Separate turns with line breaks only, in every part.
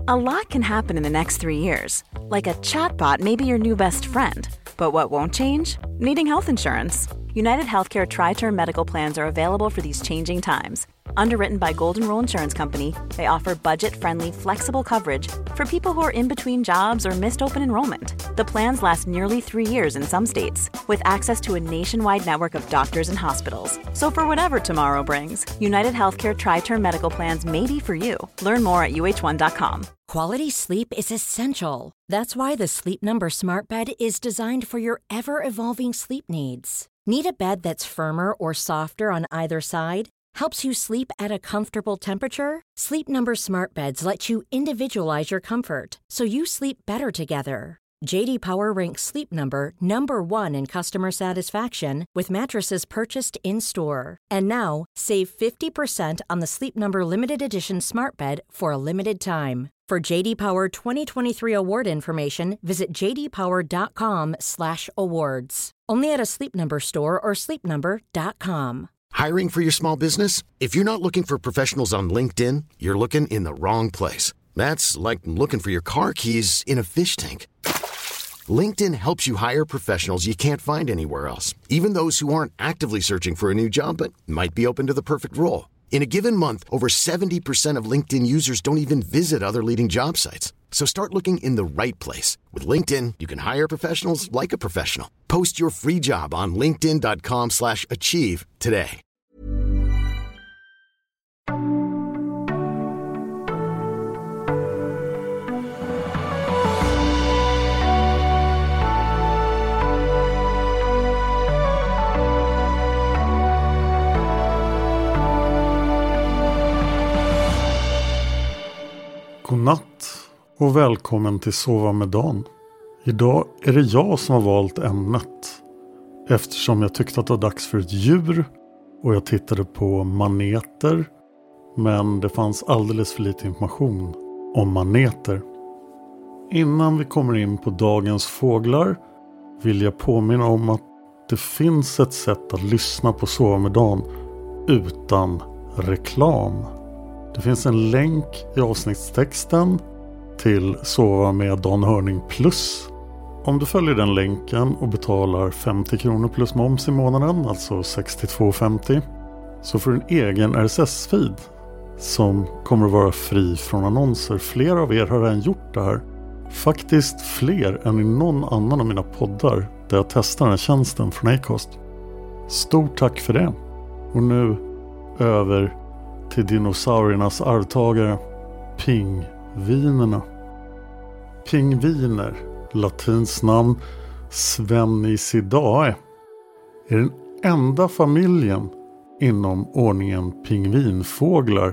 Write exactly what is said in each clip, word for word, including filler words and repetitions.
A lot can happen in the next three years. Like a chatbot may be your new best friend. But what won't change? Needing health insurance. United Healthcare Tri-Term Medical Plans are available for these changing times. Underwritten by Golden Rule Insurance Company, they offer budget-friendly, flexible coverage for people who are in between jobs or missed open enrollment. The plans last nearly three years in some states, with access to a nationwide network of doctors and hospitals. So for whatever tomorrow brings, United Healthcare Tri-Term Medical Plans may be for you. Learn more at U H one dot com.
Quality sleep is essential. That's why the Sleep Number Smart Bed is designed for your ever-evolving sleep needs. Need a bed that's firmer or softer on either side? Helps you sleep at a comfortable temperature? Sleep Number Smart Beds let you individualize your comfort, so you sleep better together. J D Power ranks Sleep Number number one in customer satisfaction with mattresses purchased in-store. And now, save fifty percent on the Sleep Number Limited Edition Smart Bed for a limited time. For J D Power twenty twenty-three award information, visit j d power dot com slash awards. Only at a Sleep Number store or sleep number dot com.
Hiring for your small business? If you're not looking for professionals on LinkedIn, you're looking in the wrong place. That's like looking for your car keys in a fish tank. LinkedIn helps you hire professionals you can't find anywhere else, even those who aren't actively searching for a new job but might be open to the perfect role. In a given month, over seventy percent of LinkedIn users don't even visit other leading job sites. So start looking in the right place. With LinkedIn, you can hire professionals like a professional. Post your free job on linkedin dot com slash achieve today.
Godnatt och välkommen till Sova med Dan. Idag är det jag som har valt ämnet, eftersom jag tyckte att det var dags för ett djur och jag tittade på maneter, men det fanns alldeles för lite information om maneter. Innan vi kommer in på dagens fåglar vill jag påminna om att det finns ett sätt att lyssna på Sova med Dan utan reklam. Det finns en länk i avsnittstexten till Sova med Dan Hörning Plus. Om du följer den länken och betalar femtio kronor plus moms i månaden, alltså sextiotvå femtio, så får du en egen R S S-feed som kommer att vara fri från annonser. Flera av er har redan gjort det här. Faktiskt fler än i någon annan av mina poddar där jag testar den här tjänsten från Acast. Stort tack för det. Och nu över till dinosauriernas arvtagare, pingvinerna. Pingviner, latins namn Svenicidae, är den enda familjen inom ordningen pingvinfåglar,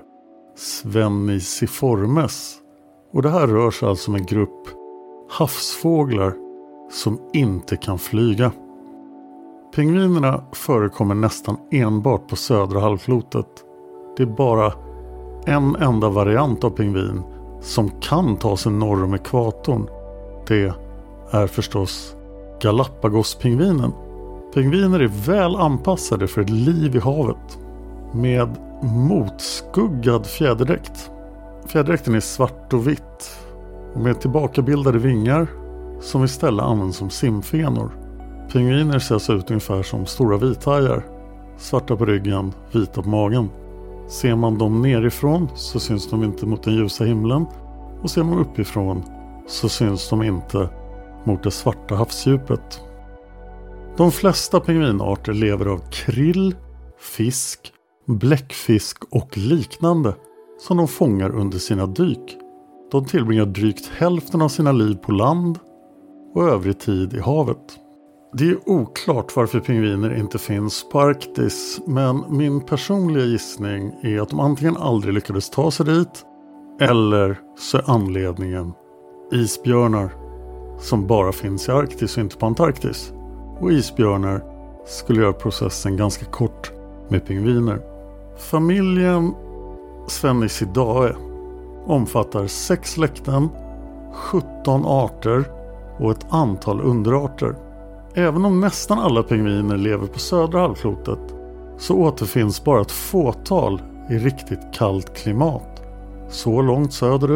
Sveniciformes. Och det här rör sig alltså om en grupp havsfåglar som inte kan flyga. Pingvinerna förekommer nästan enbart på södra halvklotet. Det är bara en enda variant av pingvin som kan ta sig norr om ekvatorn. Det är förstås Galapagospingvinen. Pingviner är väl anpassade för ett liv i havet med motskuggad fjäderdräkt. Fjäderdräkten är svart och vitt och med tillbakabildade vingar som istället används som simfenor. Pingviner ser så ut ungefär som stora vithajar, svarta på ryggen, vita på magen. Ser man dem nerifrån så syns de inte mot den ljusa himlen, och ser man uppifrån så syns de inte mot det svarta havsdjupet. De flesta pingvinarter lever av krill, fisk, bläckfisk och liknande som de fångar under sina dyk. De tillbringar drygt hälften av sina liv på land och övrig tid i havet. Det är oklart varför pingviner inte finns på Arktis, men min personliga gissning är att de antingen aldrig lyckades ta sig dit, eller så är anledningen isbjörnar som bara finns i Arktis och inte på Antarktis. Och isbjörnar skulle göra processen ganska kort med pingviner. Familjen Svenicidae omfattar sex släkten, sjutton arter och ett antal underarter. Även om nästan alla pingviner lever på södra halvklotet så återfinns bara ett fåtal i riktigt kallt klimat. Så långt söderut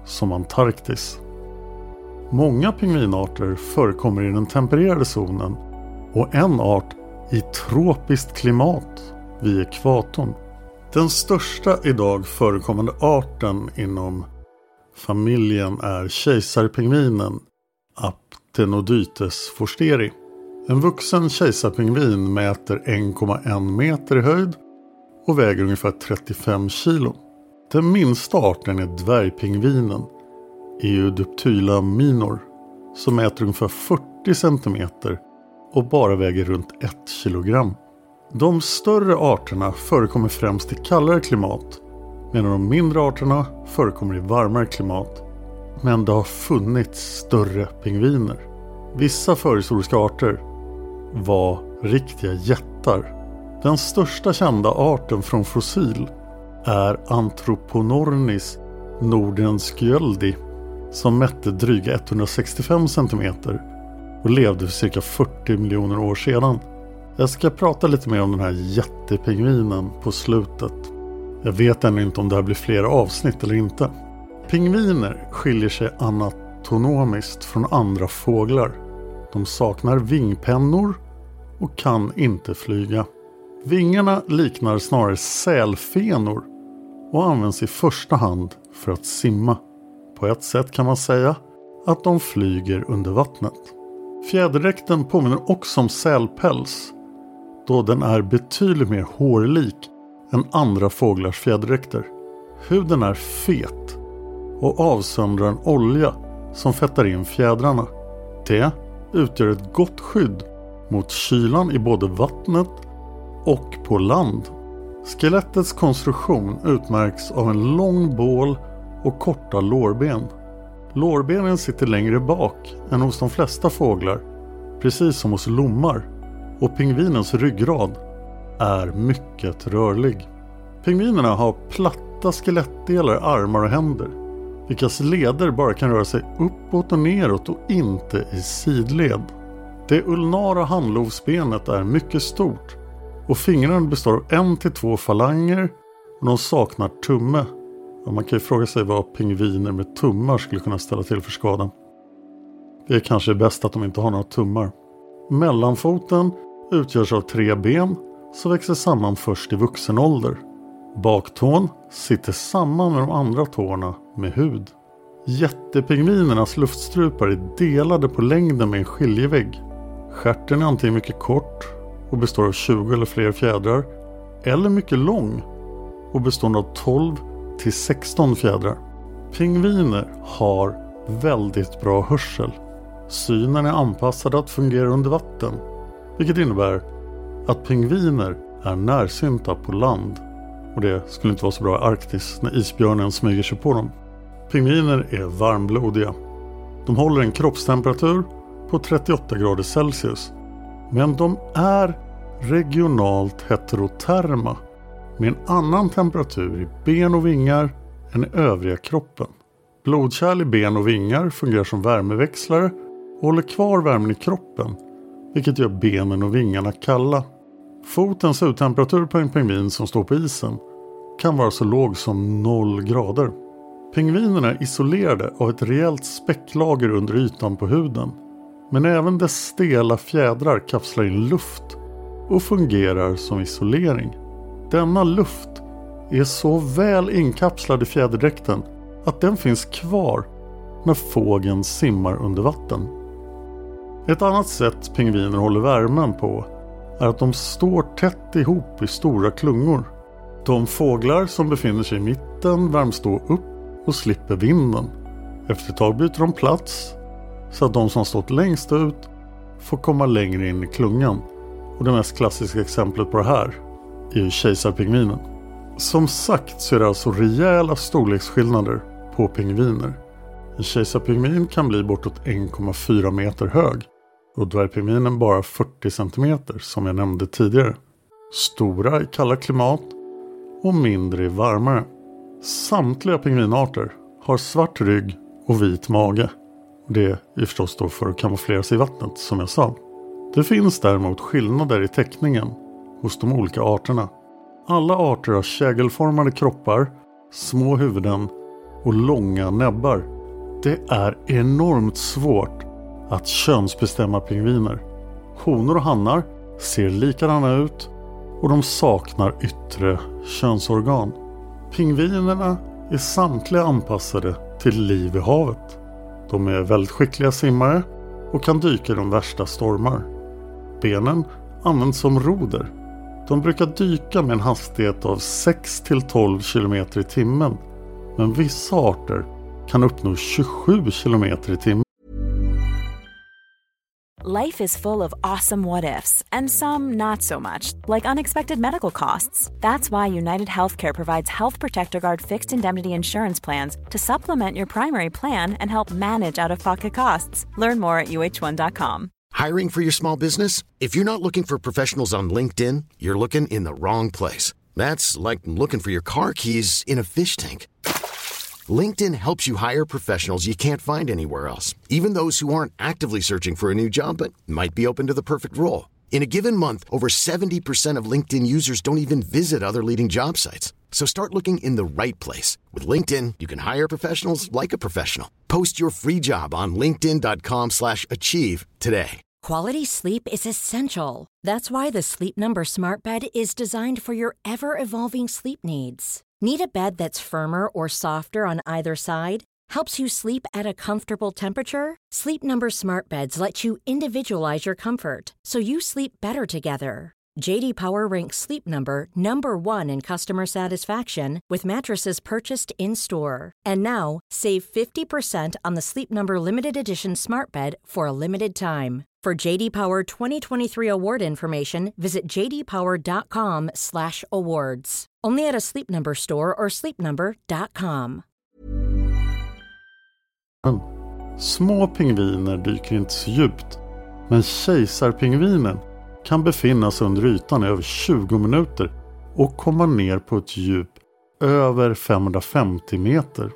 som Antarktis. Många pingvinarter förekommer i den tempererade zonen och en art i tropiskt klimat vid ekvatorn. Den största idag förekommande arten inom familjen är kejsarpingvinen Aptenodytes forsteri. En vuxen kejsarpingvin mäter en komma en meter i höjd och väger ungefär trettiofem kilo. Den minsta arten är dvärgpingvinen Eudiptyla minor som mäter ungefär fyrtio centimeter och bara väger runt ett kilogram. De större arterna förekommer främst i kallare klimat medan de mindre arterna förekommer i varmare klimat. Men det har funnits större pingviner. Vissa förhistoriska arter var riktiga jättar. Den största kända arten från fossil är Anthroponornis nordenskjöldi som mätte dryga etthundrasextiofem centimeter och levde för cirka fyrtio miljoner år sedan. Jag ska prata lite mer om den här jättepingvinen på slutet. Jag vet ännu inte om det här blir flera avsnitt eller inte. Pingviner skiljer sig anatomiskt från andra fåglar. De saknar vingpennor och kan inte flyga. Vingarna liknar snarare sälfenor och används i första hand för att simma. På ett sätt kan man säga att de flyger under vattnet. Fjäderdräkten påminner också om sälpäls, då den är betydligt mer hårlik än andra fåglars fjäderdräkter. Huden är fet och avsöndrar en olja som fettar in fjädrarna. Det utgör ett gott skydd mot kylan i både vattnet och på land. Skelettets konstruktion utmärks av en lång bål och korta lårben. Lårbenen sitter längre bak än hos de flesta fåglar, precis som hos lommar, och pingvinens ryggrad är mycket rörlig. Pingvinerna har platta skelettdelar, armar och händer, vilkas leder bara kan röra sig uppåt och neråt och inte i sidled. Det ulnara handlovsbenet är mycket stort och fingrarna består av en till två falanger och de saknar tumme. Och man kan ju fråga sig vad pingviner med tummar skulle kunna ställa till för skadan. Det är kanske bäst att de inte har några tummar. Mellanfoten utgörs av tre ben som växer samman först i vuxen ålder. Baktån sitter samman med de andra tårna med hud. Jättepingvinernas luftstrupar är delade på längden med en skiljevägg. Stjärten är antingen mycket kort och består av tjugo eller fler fjädrar, eller mycket lång och består av tolv till sexton fjädrar. Pingviner har väldigt bra hörsel. Synen är anpassad att fungera under vatten, vilket innebär att pingviner är närsynta på land. Och det skulle inte vara så bra i Arktis när isbjörnen smyger sig på dem. Pingviner är varmblodiga. De håller en kroppstemperatur på trettioåtta grader Celsius. Men de är regionalt heteroterma med en annan temperatur i ben och vingar än i övriga kroppen. Blodkärl i ben och vingar fungerar som värmeväxlare och håller kvar värmen i kroppen, vilket gör benen och vingarna kalla. Fotens uttemperatur på en pingvin som står på isen kan vara så låg som noll grader. Pingvinerna är isolerade av ett rejält späcklager under ytan på huden. Men även dess stela fjädrar kapslar in luft och fungerar som isolering. Denna luft är så väl inkapslad i fjäderdräkten att den finns kvar när fågeln simmar under vatten. Ett annat sätt pingviner håller värmen på är att de står tätt ihop i stora klungor. De fåglar som befinner sig i mitten värms då upp och slipper vinden. Efter ett tag byter de plats så att de som stått längst ut får komma längre in i klungan. Och det mest klassiska exemplet på det här är ju kejsarpingvinen. Som sagt så är det alltså rejäla storleksskillnader på pingviner. En kejsarpingvin kan bli bortåt en komma fyra meter hög och dvärgpingvinen bara fyrtio centimeter som jag nämnde tidigare. Stora i kalla klimat och mindre i varmare. Samtliga pingvinarter har svart rygg och vit mage. Det är förstås då för att kamouflera sig i vattnet som jag sa. Det finns däremot skillnader i teckningen hos de olika arterna. Alla arter har kägelformade kroppar, små huvuden och långa näbbar. Det är enormt svårt att könsbestämma pingviner. Honor och hannar ser likadana ut och de saknar yttre könsorgan. Pingvinerna är samtliga anpassade till liv i havet. De är väldigt skickliga simmare och kan dyka i de värsta stormar. Benen används som roder. De brukar dyka med en hastighet av sex till tolv kilometer i timmen. Men vissa arter kan uppnå tjugosju kilometer i timmen.
Life is full of awesome what-ifs, and some not so much, like unexpected medical costs. That's why United Healthcare provides Health Protector Guard fixed indemnity insurance plans to supplement your primary plan and help manage out-of-pocket costs. Learn more at U H one dot com.
Hiring for your small business? If you're not looking for professionals on LinkedIn, you're looking in the wrong place. That's like looking for your car keys in a fish tank. LinkedIn helps you hire professionals you can't find anywhere else, even those who aren't actively searching for a new job but might be open to the perfect role. In a given month, over seventy percent of LinkedIn users don't even visit other leading job sites. So start looking in the right place. With LinkedIn, you can hire professionals like a professional. Post your free job on linkedin dot com slash achieve today.
Quality sleep is essential. That's why the Sleep Number Smart Bed is designed for your ever-evolving sleep needs. Need a bed that's firmer or softer on either side? Helps you sleep at a comfortable temperature? Sleep Number Smart Beds let you individualize your comfort, so you sleep better together. J D Power ranks Sleep Number number one in customer satisfaction with mattresses purchased in-store. And now, save fifty percent on the Sleep Number Limited Edition Smart Bed for a limited time. For J D Power twenty twenty-three award information, visit j d power dot com slash awards. Only at a Sleep Number store or sleep number dot com.
Små pingviner dyker inte så djupt, men kejsarpingvinen kan befinna sig under ytan i över tjugo minuter och komma ner på ett djup över femhundrafemtio meter.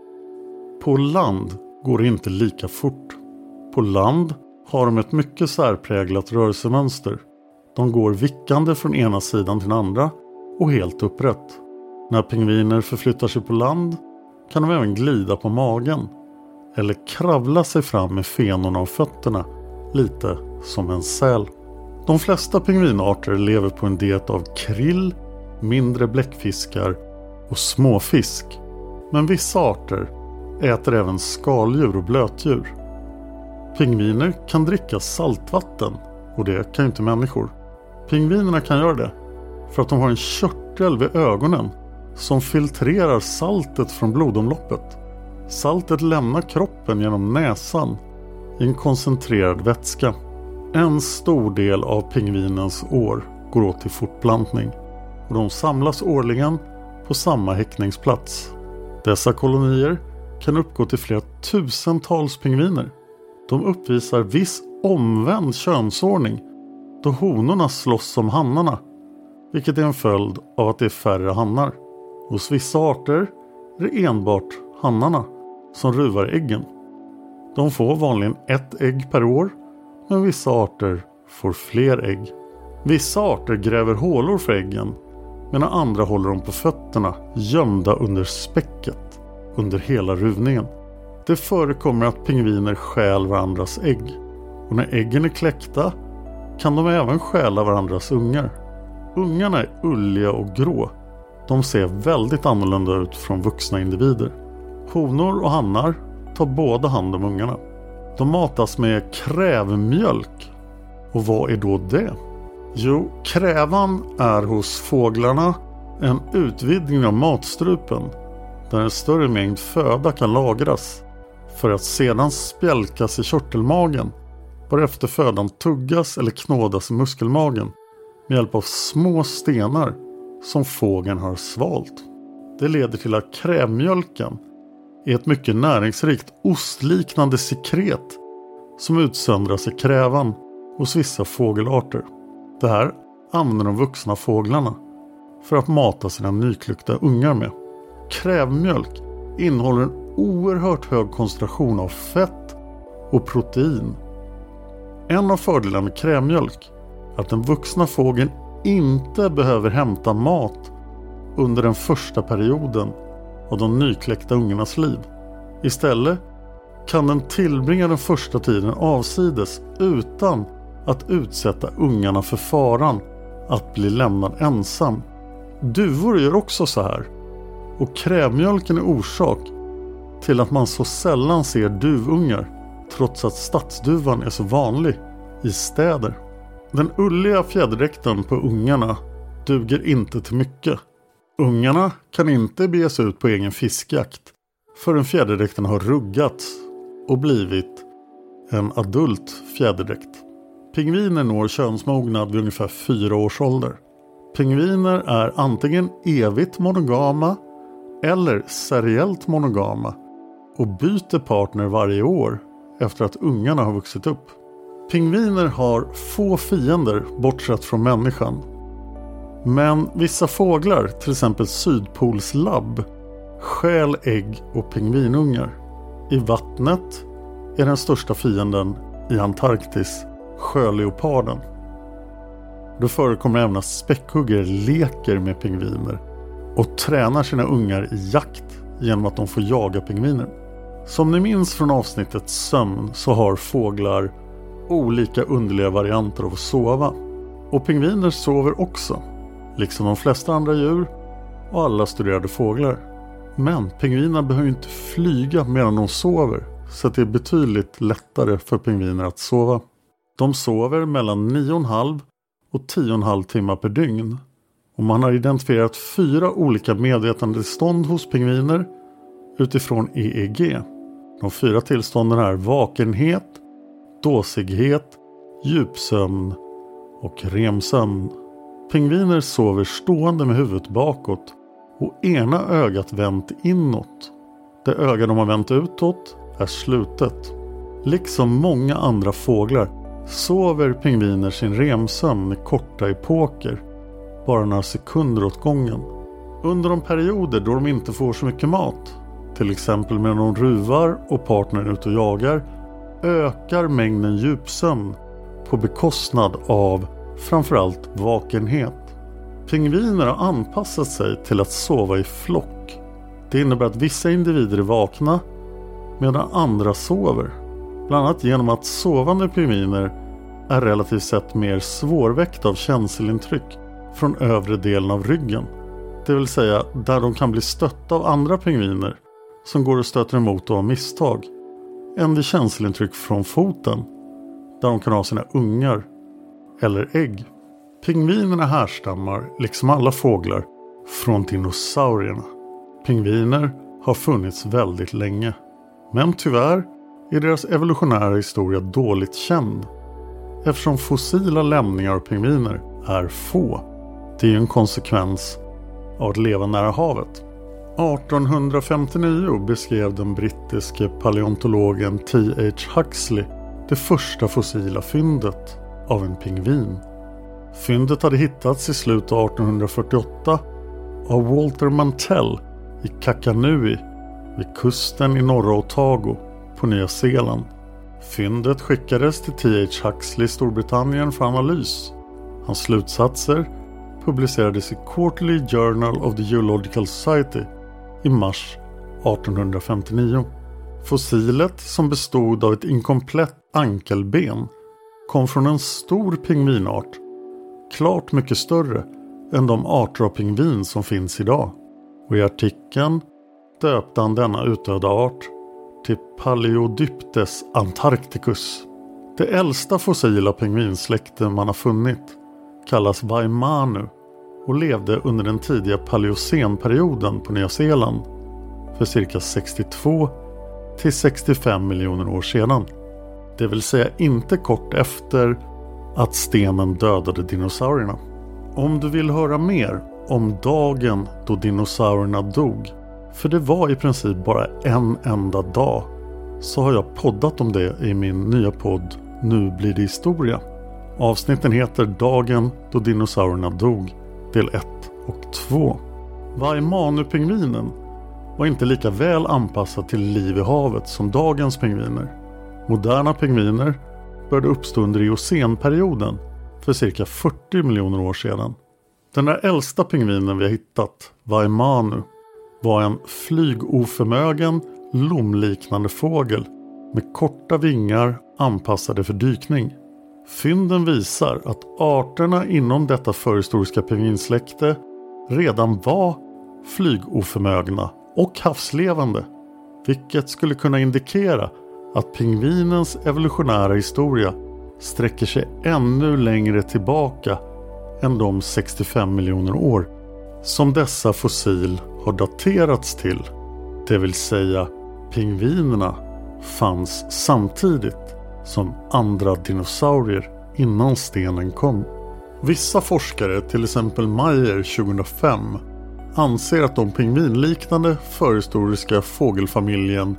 På land går det inte lika fort. På land har de ett mycket särpräglat rörelsemönster. De går vickande från ena sidan till den andra och helt upprätt. När pingviner förflyttar sig på land kan de även glida på magen eller kravla sig fram med fenorna av fötterna, lite som en säl. De flesta pingvinarter lever på en diet av krill, mindre bläckfiskar och småfisk. Men vissa arter äter även skaldjur och blötdjur. Pingviner kan dricka saltvatten, och det kan inte människor. Pingvinerna kan göra det för att de har en körtel vid ögonen som filtrerar saltet från blodomloppet. Saltet lämnar kroppen genom näsan i en koncentrerad vätska. En stor del av pingvinens år går åt till fortplantning, och de samlas årligen på samma häckningsplats. Dessa kolonier kan uppgå till flera tusentals pingviner. De uppvisar viss omvänd könsordning då honorna slåss om hannarna, vilket är en följd av att det är färre hannar. Hos vissa arter är det enbart hannarna som ruvar äggen. De får vanligen ett ägg per år, men vissa arter får fler ägg. Vissa arter gräver hålor för äggen, medan andra håller dem på fötterna gömda under späcket under hela ruvningen. Det förekommer att pingviner stjäl varandras ägg, och när äggen är kläckta kan de även stjäla varandras ungar. Ungarna är ulliga och grå. De ser väldigt annorlunda ut från vuxna individer. Honor och hannar tar båda hand om ungarna. De matas med krävmjölk. Och vad är då det? Jo, krävan är hos fåglarna en utvidgning av matstrupen, där en större mängd föda kan lagras för att sedan spjälkas i körtelmagen, varefter födan tuggas eller knådas i muskelmagen med hjälp av små stenar som fågeln har svalt. Det leder till att krävmjölken är ett mycket näringsrikt ostliknande sekret som utsöndras i krävan hos vissa fågelarter. Det här använder de vuxna fåglarna för att mata sina nyklyckta ungar med. Krävmjölk innehåller en oerhört hög koncentration av fett och protein. En av fördelarna med krävmjölk är att den vuxna fågeln inte behöver hämta mat under den första perioden av de nykläckta ungarnas liv. Istället kan den tillbringa den första tiden avsides utan att utsätta ungarna för faran att bli lämnad ensam. Duvor gör också så här, och krävmjölken är orsak till att man så sällan ser duvungar trots att stadsduvan är så vanlig i städer. Den ulliga fjäderdräkten på ungarna duger inte till mycket. Ungarna kan inte bege sig ut på egen fiskjakt förrän fjäderdräkten har ruggats och blivit en adult fjäderdräkt. Pingviner når könsmognad vid ungefär fyra års ålder. Pingviner är antingen evigt monogama eller seriellt monogama och byter partner varje år efter att ungarna har vuxit upp. Pingviner har få fiender bortsett från människan. Men vissa fåglar, till exempel sydpolslabb, stjäl ägg och pingvinungar. I vattnet är den största fienden i Antarktis sjöleoparden. Då förekommer även att späckhuggare leker med pingviner och tränar sina ungar i jakt genom att de får jaga pingviner. Som ni minns från avsnittet sömn så har fåglar olika underliga varianter av att sova. Och pingviner sover också, liksom de flesta andra djur och alla studerade fåglar. Men pingvinerna behöver inte flyga medan de sover, så att det är betydligt lättare för pingviner att sova. De sover mellan nio och en halv och tio och en halv timmar per dygn. Och man har identifierat fyra olika medvetandetillstånd hos pingviner utifrån E E G. De fyra tillstånden är vakenhet, dåsighet, djupsömn och remsömn. Pingviner sover stående med huvudet bakåt och ena ögat vänt inåt. Det öga de har vänt utåt är slutet. Liksom många andra fåglar sover pingviner sin remsömn i korta epoker, bara några sekunder åt gången. Under de perioder då de inte får så mycket mat, till exempel medan de ruvar och partnern ut och jagar, ökar mängden djupsömn på bekostnad av framförallt vakenhet. Pingviner har anpassat sig till att sova i flock. Det innebär att vissa individer är vakna medan andra sover. Bland annat genom att sovande pingviner är relativt sett mer svårväckta av känselintryck från övre delen av ryggen. Det vill säga där de kan bli stötta av andra pingviner som går och stöter emot av misstag, än vid känselintryck från foten där de kan ha sina ungar eller ägg. Pingvinerna härstammar, liksom alla fåglar, från dinosaurierna. Pingviner har funnits väldigt länge, men tyvärr är deras evolutionära historia dåligt känd eftersom fossila lämningar av pingviner är få. Det är ju en konsekvens av att leva nära havet. arton femtionio beskrev den brittiske paleontologen T H Huxley det första fossila fyndet av en pingvin. Fyndet hade hittats i slutet av arton fyrtioåtta av Walter Mantell i Kakanui vid kusten i norra Otago på Nya Zeeland. Fyndet skickades till T H Huxley i Storbritannien för analys. Hans slutsatser publicerades i Quarterly Journal of the Geological Society i mars arton femtionio. Fossilet, som bestod av ett inkomplett ankelben, kom från en stor pingvinart, klart mycket större än de arter av pingvin som finns idag. Och i artikeln döpte han denna utdöda art till Paleodyptes antarcticus. Det äldsta fossila pingvinsläkte man har funnit kallas Waimanu och levde under den tidiga paleocenperioden på Nya Zeeland för cirka sextiotvå till sextiofem miljoner år sedan. Det vill säga inte kort efter att stenen dödade dinosaurierna. Om du vill höra mer om dagen då dinosaurierna dog, för det var i princip bara en enda dag, så har jag poddat om det i min nya podd Nu blir det historia. Avsnitten heter Dagen då dinosaurierna dog, del ett och två. Waimanu-pingvinen var inte lika väl anpassad till liv i havet som dagens pingviner. Moderna pingviner började uppstå under eocenperioden för cirka fyrtio miljoner år sedan. Den där äldsta pingvinen vi har hittat, Waimanu, var en flygoförmögen, lomliknande fågel med korta vingar anpassade för dykning. Fynden visar att arterna inom detta förhistoriska pingvinsläkte redan var flygoförmögna och havslevande, vilket skulle kunna indikera att pingvinens evolutionära historia sträcker sig ännu längre tillbaka än de sextiofem miljoner år som dessa fossil har daterats till. Det vill säga, pingvinerna fanns samtidigt som andra dinosaurier innan stenen kom. Vissa forskare, till exempel Meyer tjugohundrafem, anser att de pingvinliknande förhistoriska fågelfamiljen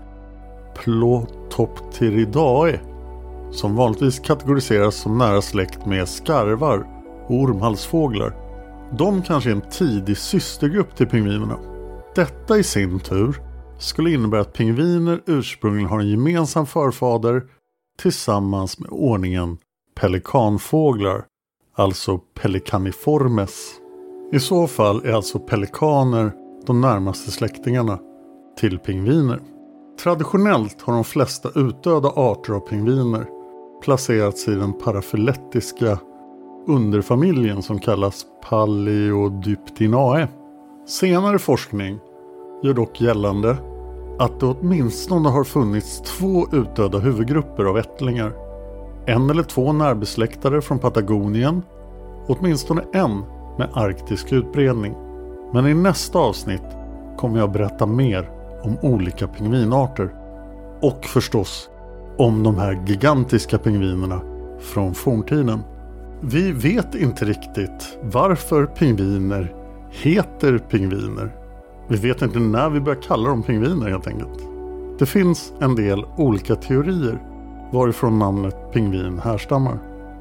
Plotopteridae, som vanligtvis kategoriseras som nära släkt med skarvar och ormhalsfåglar, de kanske är en tidig systergrupp till pingvinerna. Detta i sin tur skulle innebära att pingviner ursprungligen har en gemensam förfader tillsammans med ordningen pelikanfåglar, alltså Pelecaniformes. I så fall är alltså pelikaner de närmaste släktingarna till pingviner. Traditionellt har de flesta utdöda arter av pingviner placerats i den parafyletiska underfamiljen som kallas Paleodyptinae. Senare forskning gör dock gällande att det åtminstone har funnits två utdöda huvudgrupper av ättlingar. En eller två närbesläktade från Patagonien, åtminstone en med arktisk utbredning. Men i nästa avsnitt kommer jag berätta mer om olika pingvinarter och förstås om de här gigantiska pingvinerna från forntiden. Vi vet inte riktigt varför pingviner heter pingviner. Vi vet inte när vi börjar kalla dem pingviner helt enkelt. Det finns en del olika teorier varifrån namnet pingvin härstammar.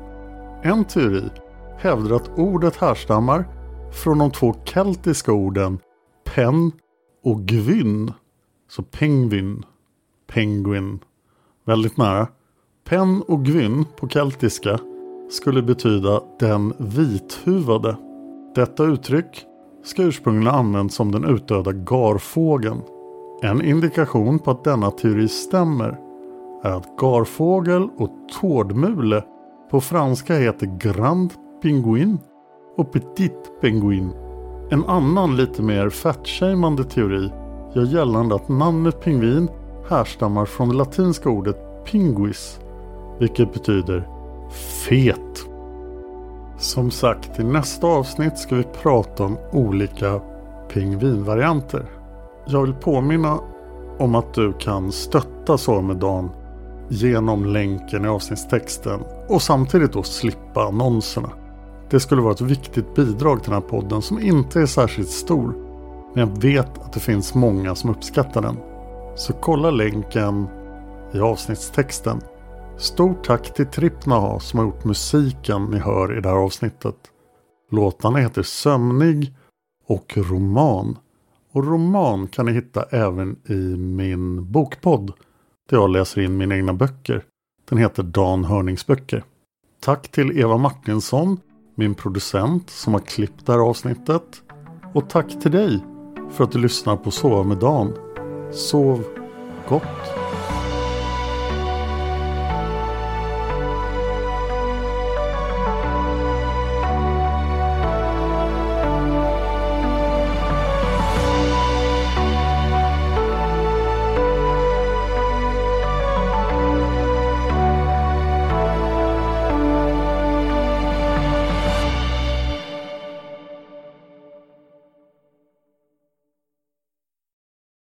En teori hävdar att ordet härstammar från de två keltiska orden pen och gwyn. Så penguin, penguin, väldigt nära. Pen och gwyn på keltiska skulle betyda den vithuvade. Detta uttryck ska ursprungligen användas som den utdöda garfågeln. En indikation på att denna teori stämmer är att garfågel och tårdmule på franska heter grand pinguin och petit penguin. En annan lite mer fatshamande teori gör gällande att namnet pingvin härstammar från det latinska ordet pinguis, vilket betyder fet. Som sagt, i nästa avsnitt ska vi prata om olika pingvinvarianter. Jag vill påminna om att du kan stötta Sova med Dan genom länken i avsnittstexten och samtidigt då slippa annonserna. Det skulle vara ett viktigt bidrag till den här podden som inte är särskilt stor, men jag vet att det finns många som uppskattar den. Så kolla länken i avsnittstexten. Stort tack till Trippnaha som har gjort musiken ni hör i det här avsnittet. Låtarna heter Sömnig och Roman. Och roman kan ni hitta även i min bokpodd där jag läser in mina egna böcker. Den heter Dan Hörningsböcker. Tack till Eva Martinsson, min producent som har klippt det här avsnittet. Och tack till dig för att du lyssnar på Sova med Dan. Sov gott.